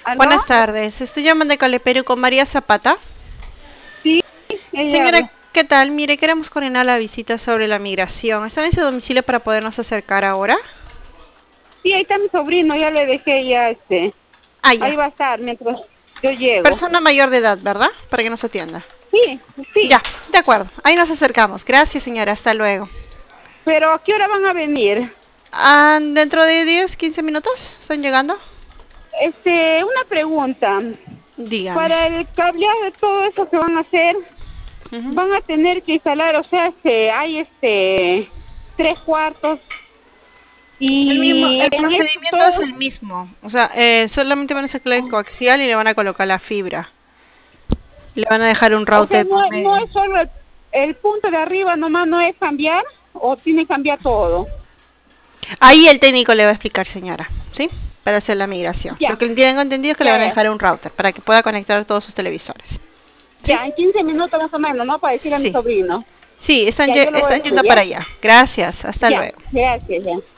¿Aló? Buenas tardes, estoy llamando de Cale Perú con María Zapata. Sí, ella Señora, habla. ¿qué tal? Mire, queremos coordinar la visita sobre la migración. ¿Está en ese domicilio para podernos acercar ahora? Sí, ahí está mi sobrino, ya le dejé ya, Ah, ahí ya. va a estar mientras yo llego. Persona mayor de edad, ¿verdad? Para que nos atienda. Sí, sí, Ya, de acuerdo. Ahí nos acercamos. Gracias, señora. Hasta luego. pero ¿a qué hora van a venir? Ah, dentro de 10, 15 minutos están llegando. Una pregunta. Dígame. Para el cableado de todo eso que van a hacer, Ujú. van a tener que instalar, o sea, hay 3 cuartos y El en eso procedimiento es todo, el mismo. O sea, solamente van a sacar el coaxial y le van a colocar la fibra. Le van a dejar un o sea, router por no medio. es solo el punto de arriba nomás, no es cambiar, o tiene que cambiar todo. Ahí el técnico le va a explicar, señora, ¿sí? Para hacer la migración. Lo Ya, que tengo entendido es que le ya, van a ya. dejar un router para que pueda conectar todos sus televisores. ¿Sí? Ya, en 15 minutos más o menos, ¿no? Para decirle a mi Sí. sobrino. Sí, Ya, yo lo voy a están decir, yendo ¿ya? para allá. Gracias. Hasta Ya, luego. gracias, ya.